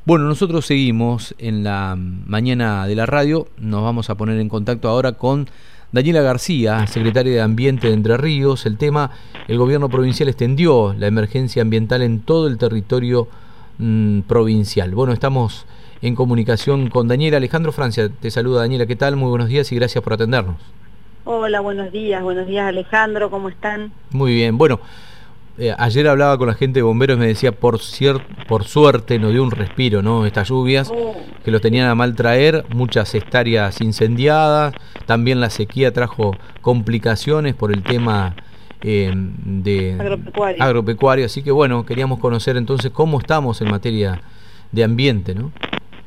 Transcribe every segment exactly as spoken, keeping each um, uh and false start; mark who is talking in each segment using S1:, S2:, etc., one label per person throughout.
S1: Bueno, nosotros seguimos en la mañana de la radio. Nos vamos a poner en contacto ahora con Daniela García, secretaria de Ambiente de Entre Ríos. El tema: el gobierno provincial extendió la emergencia ambiental en todo el territorio mmm, provincial. Bueno, estamos en comunicación con Daniela. Alejandro Francia te saluda. Daniela, ¿qué tal? Muy buenos días y gracias por atendernos.
S2: Hola, buenos días. Buenos días, Alejandro. ¿Cómo están?
S1: Muy bien. Bueno, Eh, ayer hablaba con la gente de bomberos y me decía, por cier por suerte nos dio un respiro, ¿no? Estas lluvias
S2: oh.
S1: que los tenían a mal traer, muchas hectáreas incendiadas, también la sequía trajo complicaciones por el tema eh, de
S2: agropecuario.
S1: agropecuario, así que bueno, queríamos conocer entonces cómo estamos en materia de ambiente, ¿no?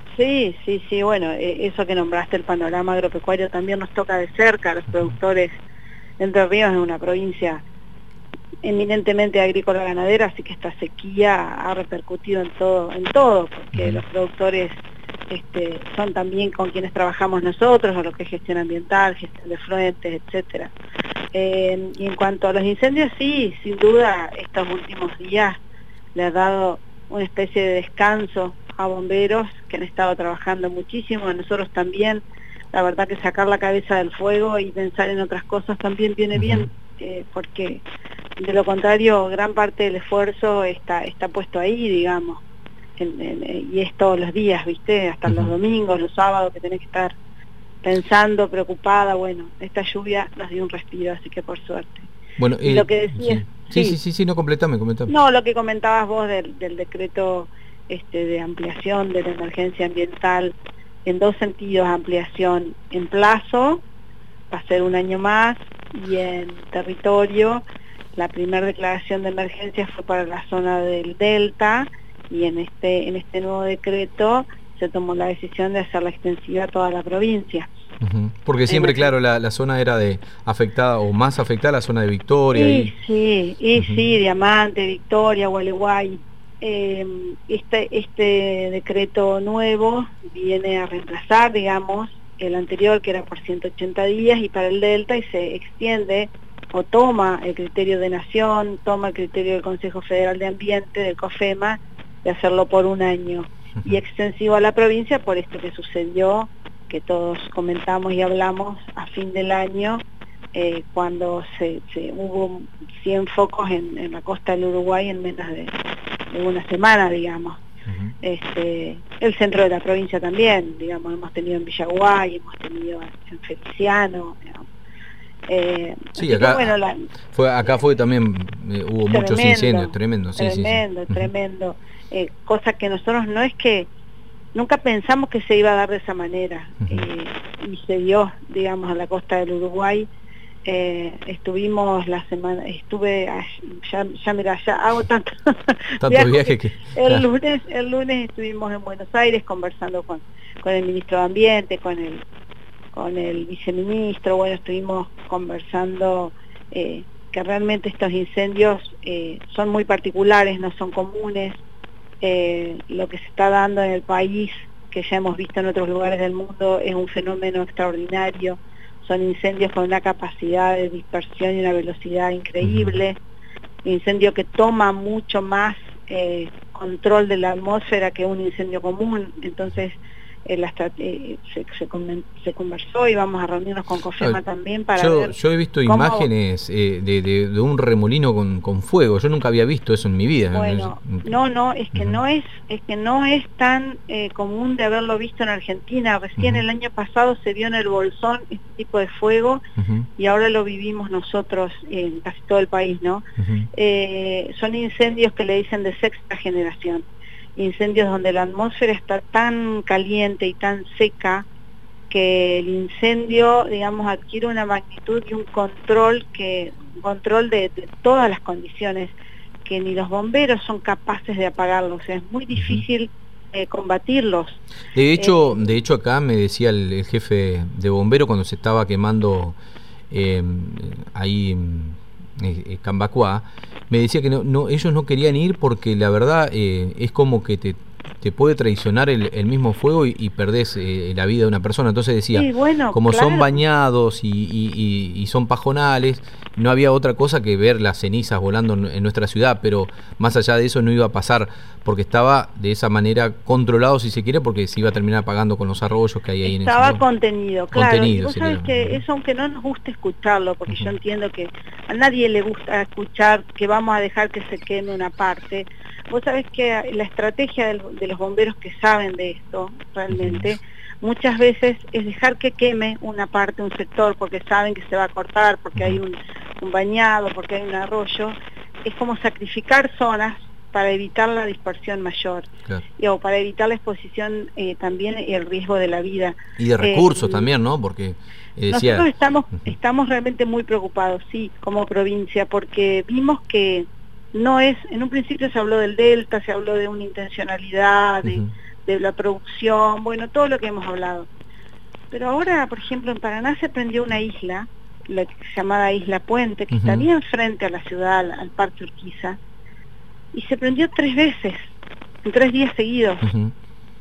S2: Sí, sí, sí, bueno, eh, eso que nombraste, el panorama agropecuario, también nos toca de cerca a los productores. Entre Ríos es una provincia eminentemente agrícola ganadera, así que esta sequía ha repercutido en todo, en todo, porque uh-huh. los productores este, son también con quienes trabajamos nosotros, o lo que es gestión ambiental, gestión de fuentes, etcétera. Eh, y en cuanto a los incendios, sí, sin duda, estos últimos días le ha dado una especie de descanso a bomberos que han estado trabajando muchísimo, a nosotros también. La verdad que sacar la cabeza del fuego y pensar en otras cosas también viene uh-huh. bien, eh, porque de lo contrario gran parte del esfuerzo está está puesto ahí, digamos, en, en, y es todos los días, ¿viste? Hasta uh-huh. los domingos, los sábados, que tenés que estar pensando, preocupada. Bueno, esta lluvia nos dio un respiro, así que por suerte.
S1: Bueno,
S2: y
S1: eh,
S2: lo que decías,
S1: sí. Sí, sí, sí, sí, no, completame, completame.
S2: No, lo que comentabas vos del, del decreto este, de ampliación de la emergencia ambiental, en dos sentidos: ampliación en plazo, va a ser un año más, y en territorio. La primera declaración de emergencia fue para la zona del Delta, y en este en este nuevo decreto se tomó la decisión de hacerla extensiva a toda la provincia.
S1: Uh-huh. Porque siempre, en claro, la, la zona era de afectada, o más afectada la zona de Victoria.
S2: Y,
S1: y...
S2: Sí, y
S1: uh-huh.
S2: sí, Diamante, Victoria, Gualeguay. Eh, este, este decreto nuevo viene a reemplazar, digamos, el anterior, que era por ciento ochenta días, y para el Delta, y se extiende o toma el criterio de Nación, toma el criterio del Consejo Federal de Ambiente, del COFEMA, de hacerlo por un año, uh-huh. y extensivo a la provincia por esto que sucedió, que todos comentamos y hablamos a fin del año, eh, cuando se, se hubo cien focos en, en la costa del Uruguay en menos de, de una semana, digamos. Uh-huh. este, el centro de la provincia también, digamos, hemos tenido en Villaguay, hemos tenido en Feliciano, digamos. Eh,
S1: sí, acá,
S2: que, bueno, la,
S1: fue, acá fue también, eh, hubo tremendo, muchos incendios, tremendo, sí,
S2: tremendo,
S1: sí, sí.
S2: tremendo, eh, cosa que nosotros no es que, nunca pensamos que se iba a dar de esa manera, uh-huh. eh, y se dio, digamos, a la costa del Uruguay. Eh, estuvimos la semana, estuve, ya, ya mira, ya hago tanto,
S1: tanto viaje, viaje que...
S2: El lunes, el lunes estuvimos en Buenos Aires conversando con, con el ministro de Ambiente, con el con el viceministro. Bueno, estuvimos conversando eh, que realmente estos incendios eh, son muy particulares, no son comunes. Eh, lo que se está dando en el país, que ya hemos visto en otros lugares del mundo, es un fenómeno extraordinario. Son incendios con una capacidad de dispersión y una velocidad increíble, uh-huh. incendio que toma mucho más eh, control de la atmósfera que un incendio común. Entonces eh, la eh, se, se, se conversó, y vamos a reunirnos con COFEMA no, también para
S1: yo,
S2: ver
S1: yo he visto
S2: cómo...
S1: imágenes eh, de, de, de un remolino con, con fuego. Yo nunca había visto eso en mi vida.
S2: Bueno, no, no, es que uh-huh. no es es que no es tan eh, común de haberlo visto en Argentina. Recién uh-huh. el año pasado se vio en el Bolsón este tipo de fuego, uh-huh. y ahora lo vivimos nosotros en casi todo el país, ¿no? Uh-huh. Eh, son incendios que le dicen de sexta generación. Incendios donde la atmósfera está tan caliente y tan seca que el incendio, digamos, adquiere una magnitud y un control que control de, de todas las condiciones, que ni los bomberos son capaces de apagarlos. O sea, es muy difícil eh, combatirlos.
S1: De hecho,
S2: eh,
S1: de hecho acá me decía el, el jefe de bomberos cuando se estaba quemando eh, ahí eh, Cambacuá, me decía que no, no, ellos no querían ir porque la verdad eh, es como que te, te puede traicionar el, el mismo fuego y, y perdés eh, la vida de una persona. Entonces decía,
S2: sí, bueno,
S1: como
S2: claro.
S1: son bañados y, y, y, y son pajonales, no había otra cosa que ver las cenizas volando en, en nuestra ciudad, pero más allá de eso no iba a pasar, porque estaba de esa manera controlado, si se quiere, porque se iba a terminar pagando con los arroyos que hay ahí en el
S2: Estaba contenido, claro.
S1: Contenido,
S2: y vos sabés que eso, aunque no nos guste escucharlo, porque uh-huh. yo entiendo que a nadie le gusta escuchar que vamos a dejar que se queme una parte. Vos sabés que la estrategia de, de los bomberos que saben de esto, realmente, uh-huh. muchas veces es dejar que queme una parte, un sector, porque saben que se va a cortar, porque uh-huh. hay un, un bañado, porque hay un arroyo. Es como sacrificar zonas para evitar la dispersión mayor, claro. y, o para evitar la exposición eh, también y el riesgo de la vida.
S1: Y de recursos eh, también, ¿no? Porque eh, decía...
S2: nosotros estamos, uh-huh. estamos realmente muy preocupados, sí, como provincia, porque vimos que no es, en un principio se habló del delta, se habló de una intencionalidad, de, uh-huh. de la producción, bueno, todo lo que hemos hablado. Pero ahora, por ejemplo, en Paraná se prendió una isla, la llamada Isla Puente, que uh-huh. está bien frente a la ciudad, al, al Parque Urquiza, y se prendió tres veces, en tres días seguidos, uh-huh.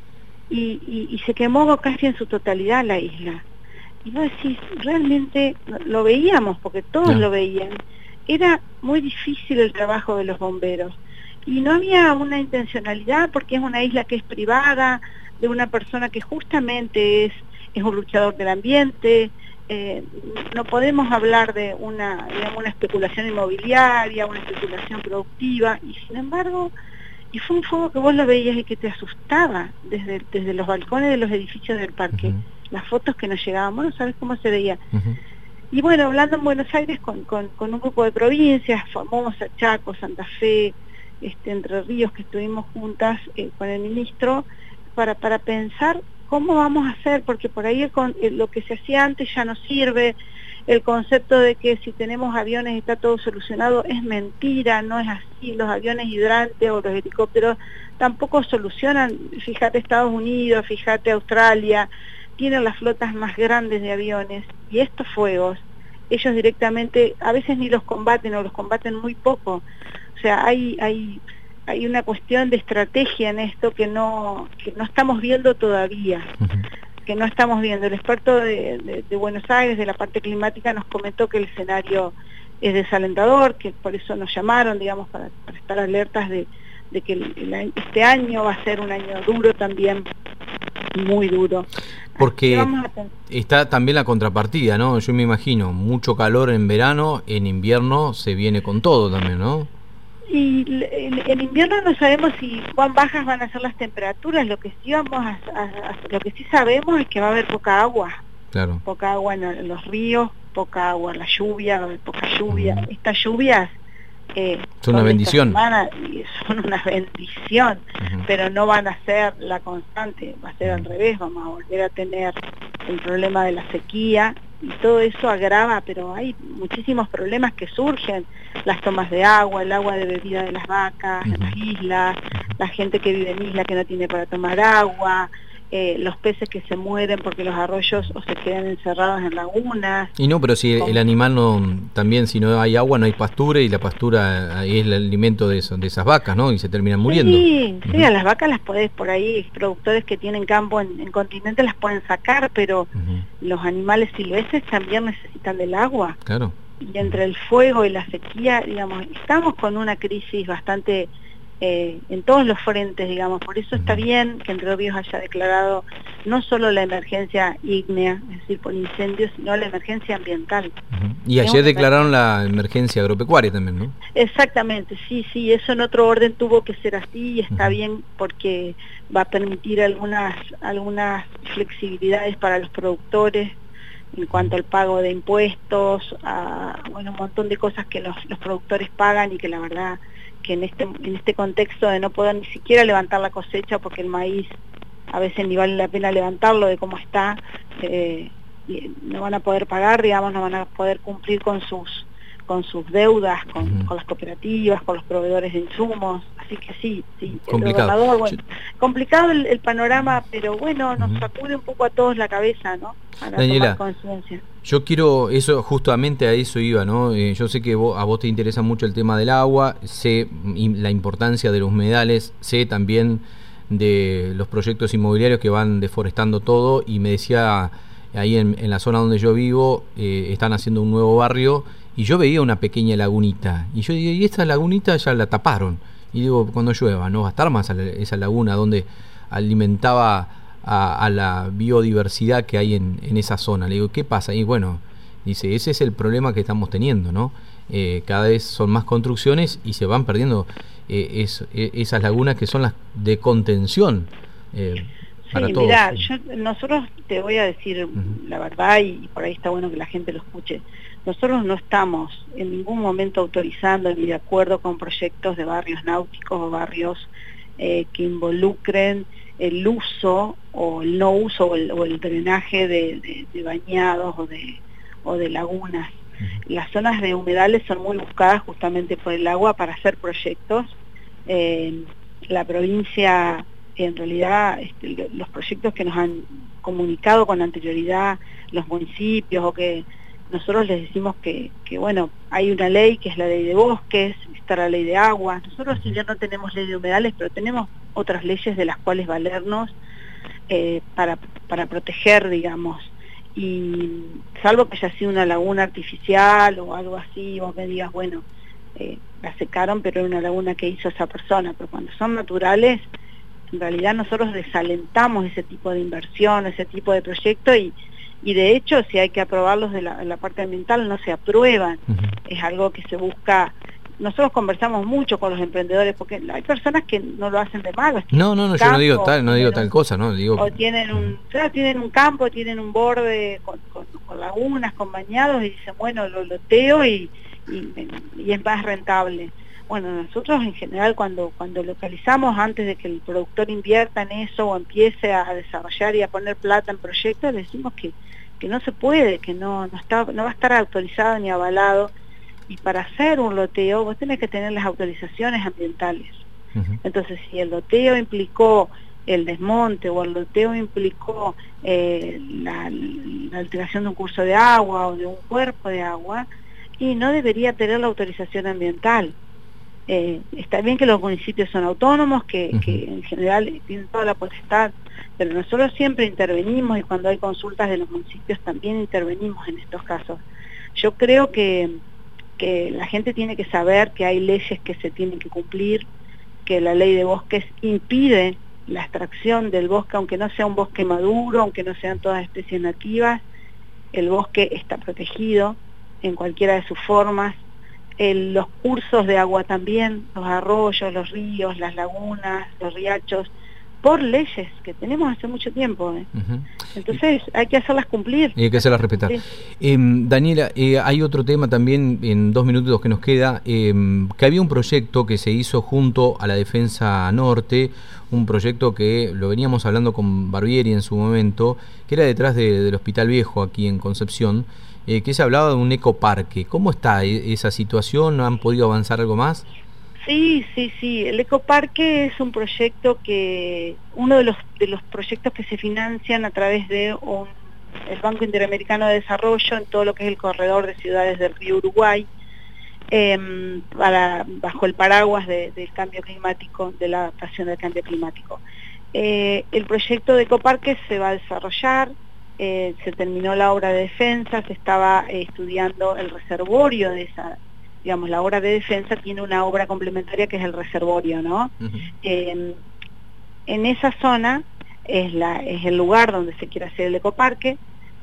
S2: y, y, y se quemó casi en su totalidad la isla. Y vos decís, realmente lo veíamos, porque todos yeah. lo veían, era muy difícil el trabajo de los bomberos, y no había una intencionalidad, porque es una isla que es privada, de una persona que justamente es, es un luchador del ambiente. Eh, no podemos hablar de una, digamos, una especulación inmobiliaria, una especulación productiva, y sin embargo, y fue un fuego que vos lo veías y que te asustaba desde, desde los balcones de los edificios del parque, uh-huh. las fotos que nos llegaban, vos no sabés cómo se veía. Uh-huh. Y bueno, hablando en Buenos Aires con, con, con un grupo de provincias, Formosa, Chaco, Santa Fe, este, Entre Ríos, que estuvimos juntas eh, con el ministro, para, para pensar ¿cómo vamos a hacer? Porque por ahí el, el, lo que se hacía antes ya no sirve, el concepto de que si tenemos aviones está todo solucionado es mentira, no es así, los aviones hidrantes o los helicópteros tampoco solucionan. Fíjate Estados Unidos, fíjate Australia, tienen las flotas más grandes de aviones, y estos fuegos, ellos directamente a veces ni los combaten o los combaten muy poco. O sea, hay... hay hay una cuestión de estrategia en esto que no que no estamos viendo todavía, uh-huh. que no estamos viendo. El experto de, de, de Buenos Aires, de la parte climática, nos comentó que el escenario es desalentador, que por eso nos llamaron, digamos, para, para estar alertas de, de que el, el, este año va a ser un año duro también, muy duro.
S1: Porque está también la contrapartida, ¿no? Yo me imagino, mucho calor en verano, en invierno se viene con todo también, ¿no?
S2: Y en invierno no sabemos si cuán bajas van a ser las temperaturas. Lo que sí vamos a, a, a, lo que sí sabemos es que va a haber poca agua,
S1: claro.
S2: poca agua en, en los ríos, poca agua en la lluvia, va a haber poca lluvia. Uh-huh. Estas lluvias eh,
S1: son una bendición,
S2: semana, son una bendición, uh-huh. pero no van a ser la constante, va a ser uh-huh. al revés. Vamos a volver a tener el problema de la sequía, y todo eso agrava, pero hay muchísimos problemas que surgen, las tomas de agua, el agua de bebida de las vacas, uh-huh. en las islas, la gente que vive en isla que no tiene para tomar agua, eh, los peces que se mueren porque los arroyos o se quedan encerrados en lagunas.
S1: Y no, pero si ¿cómo? El animal no, también si no hay agua no hay pastura, y la pastura es el alimento de, eso, de esas vacas, ¿no? Y se terminan muriendo.
S2: Sí,
S1: uh-huh.
S2: sí, a las vacas las podés por ahí, productores que tienen campo en, en continente las pueden sacar, pero uh-huh. los animales silvestres también necesitan del agua.
S1: Claro.
S2: Y entre el fuego y la sequía, digamos, estamos con una crisis bastante eh, en todos los frentes, digamos. Por eso está bien que Entre Ríos haya declarado no solo la emergencia ígnea, es decir, por incendios, sino la emergencia ambiental.
S1: Uh-huh. Y ayer declararon la emergencia agropecuaria también, ¿no?
S2: Exactamente, sí, sí, eso en otro orden tuvo que ser así, y está uh-huh. bien, porque va a permitir algunas, algunas flexibilidades para los productores en cuanto al pago de impuestos, a, bueno, un montón de cosas que los, los productores pagan, y que la verdad que en este en este contexto de no poder ni siquiera levantar la cosecha, porque el maíz a veces ni vale la pena levantarlo de cómo está, eh, y no van a poder pagar, digamos, no van a poder cumplir con sus con sus deudas, con, uh-huh. con las cooperativas, con los proveedores de insumos, así que sí, sí,
S1: complicado,
S2: el gobernador, bueno, complicado el, el panorama, pero bueno, nos uh-huh. sacude un poco a todos la cabeza, ¿no? Para
S1: Daniela,
S2: tomar conciencia.
S1: Yo quiero, eso justamente a eso iba, ¿no? Eh, yo sé que vos, a vos te interesa mucho el tema del agua, sé la importancia de los humedales, sé también de los proyectos inmobiliarios que van deforestando todo, y me decía, ahí en, en la zona donde yo vivo, eh, están haciendo un nuevo barrio, y yo veía una pequeña lagunita, y yo digo, y esta lagunita ya la taparon, y digo, cuando llueva, no va a estar más esa laguna donde alimentaba a, a la biodiversidad que hay en, en esa zona. Le digo, ¿qué pasa? Y bueno, dice, ese es el problema que estamos teniendo, ¿no? Eh, cada vez son más construcciones y se van perdiendo eh, es, eh, esas lagunas que son las de contención eh, para
S2: sí,
S1: todos.
S2: Mirá, yo, nosotros te voy a decir uh-huh. la verdad, y por ahí está bueno que la gente lo escuche. Nosotros no estamos en ningún momento autorizando ni de acuerdo con proyectos de barrios náuticos o barrios eh, que involucren el uso o el no uso o el, o el drenaje de, de, de bañados o de, o de lagunas. Las zonas de humedales son muy buscadas justamente por el agua para hacer proyectos. Eh, la provincia, en realidad, este, los proyectos que nos han comunicado con anterioridad los municipios, o que nosotros les decimos que, que bueno, hay una ley que es la ley de bosques, está la ley de agua. Nosotros si ya no tenemos ley de humedales, pero tenemos otras leyes de las cuales valernos eh, para, para proteger, digamos. Y salvo que haya sido una laguna artificial o algo así, vos me digas, bueno, eh, la secaron, pero era una laguna que hizo esa persona. Pero cuando son naturales, en realidad nosotros desalentamos ese tipo de inversión, ese tipo de proyecto, y, y de hecho si hay que aprobarlos de la, la parte ambiental no se aprueban. Uh-huh. Es algo que se busca. Nosotros conversamos mucho con los emprendedores, porque hay personas que no lo hacen de malo.
S1: No, no, no, campo, yo no digo tal, no digo tal cosa, no digo.
S2: O tienen un, claro, tienen un campo, tienen un borde con, con, con lagunas, con bañados, y dicen, bueno, lo loteo y, y, y es más rentable. Bueno, nosotros en general cuando cuando localizamos, antes de que el productor invierta en eso o empiece a desarrollar y a poner plata en proyectos, le decimos que, que no se puede, que no, no está, no va a estar autorizado ni avalado. Y para hacer un loteo vos tenés que tener las autorizaciones ambientales. Uh-huh. Entonces, si el loteo implicó el desmonte o el loteo implicó eh, la, la alteración de un curso de agua o de un cuerpo de agua, y no debería tener la autorización ambiental. Eh, está bien que los municipios son autónomos, que, uh-huh. que en general tienen toda la potestad, pero nosotros siempre intervenimos, y cuando hay consultas de los municipios también intervenimos en estos casos. Yo creo que que la gente tiene que saber que hay leyes que se tienen que cumplir, que la ley de bosques impide la extracción del bosque, aunque no sea un bosque maduro, aunque no sean todas especies nativas. El bosque está protegido en cualquiera de sus formas. El, los cursos de agua también, los arroyos, los ríos, las lagunas, los riachos, por leyes que tenemos hace mucho tiempo. ¿eh? Uh-huh. Entonces hay que hacerlas cumplir. Y
S1: hay que hacerlas respetar. Sí. Eh, Daniela, eh, hay otro tema también, en dos minutos que nos queda, eh, que había un proyecto que se hizo junto a la Defensa Norte, un proyecto que lo veníamos hablando con Barbieri en su momento, que era detrás de, del Hospital Viejo aquí en Concepción, eh, que se hablaba de un ecoparque. ¿Cómo está esa situación? ¿Han podido avanzar algo más?
S2: Sí, sí, sí. El ecoparque es un proyecto que, uno de los de los proyectos que se financian a través de un, el Banco Interamericano de Desarrollo en todo lo que es el corredor de ciudades del río Uruguay, eh, para bajo el paraguas de, del cambio climático, de la adaptación del cambio climático. Eh, el proyecto de ecoparque se va a desarrollar, eh, se terminó la obra de defensa, se estaba eh, estudiando el reservorio de esa. Digamos, la obra de defensa tiene una obra complementaria que es el reservorio, ¿no? Uh-huh. Eh, en esa zona es, la, es el lugar donde se quiere hacer el ecoparque,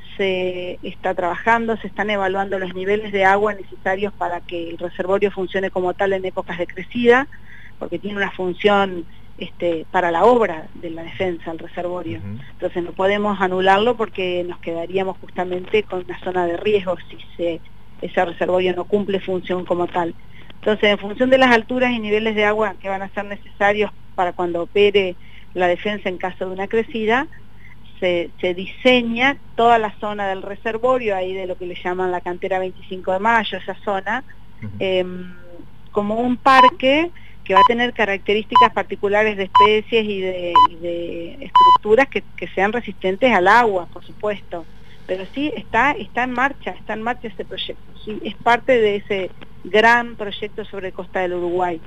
S2: se está trabajando, se están evaluando los niveles de agua necesarios para que el reservorio funcione como tal en épocas de crecida, porque tiene una función este, para la obra de la defensa, el reservorio. Uh-huh. Entonces no podemos anularlo porque nos quedaríamos justamente con una zona de riesgo si se... ese reservorio no cumple función como tal. Entonces, en función de las alturas y niveles de agua que van a ser necesarios para cuando opere la defensa en caso de una crecida, se, se diseña toda la zona del reservorio, ahí de lo que le llaman la cantera veinticinco de mayo, esa zona, uh-huh. eh, como un parque que va a tener características particulares de especies y de, y de estructuras que, que sean resistentes al agua, por supuesto. Pero sí, está está en marcha, está en marcha este proyecto, sí, es parte de ese gran proyecto sobre costa del Uruguay.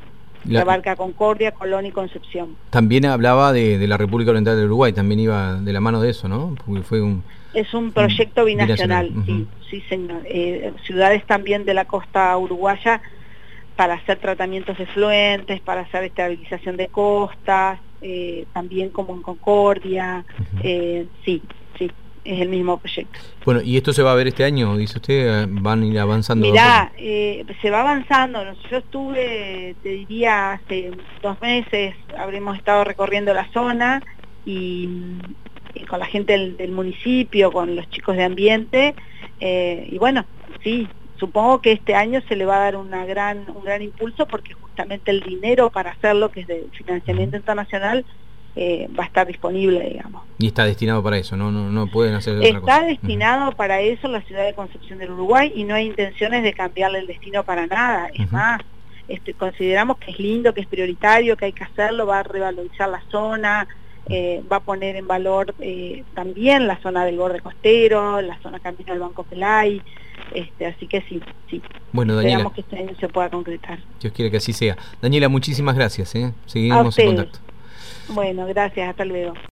S2: La... que abarca Concordia, Colón y Concepción.
S1: También hablaba de, de la República Oriental del Uruguay, también iba de la mano de eso, ¿no? Porque fue un...
S2: Es un proyecto un binacional, binacional.
S1: Uh-huh.
S2: sí, sí señor. Eh, ciudades también de la costa uruguaya para hacer tratamientos de efluentes, para hacer estabilización de costas, eh, también como en Concordia, uh-huh. eh, sí, sí, es el mismo proyecto.
S1: Bueno, ¿y esto se va a ver este año, dice usted? ¿Van a ir avanzando?
S2: Mirá, eh, se va avanzando. Yo estuve, te diría, hace dos meses, habremos estado recorriendo la zona y, y con la gente del, del municipio, con los chicos de ambiente, eh, y bueno, sí, supongo que este año se le va a dar una gran, un gran impulso porque justamente el dinero para hacerlo, que es de financiamiento internacional, Eh, va a estar disponible, digamos.
S1: Y está destinado para eso, no no, no pueden hacer
S2: está
S1: otra cosa.
S2: Está destinado uh-huh. para eso la ciudad de Concepción del Uruguay y no hay intenciones de cambiarle el destino para nada. Es uh-huh. más, este, consideramos que es lindo, que es prioritario, que hay que hacerlo, va a revalorizar la zona, eh, va a poner en valor eh, también la zona del borde costero, la zona camino del Banco Pelay, este, así que sí, sí.
S1: Bueno, Daniela,
S2: esperamos que este año se pueda concretar.
S1: Dios quiere que así sea. Daniela, muchísimas gracias, ¿eh? Seguimos en contacto.
S2: Bueno, gracias, hasta luego.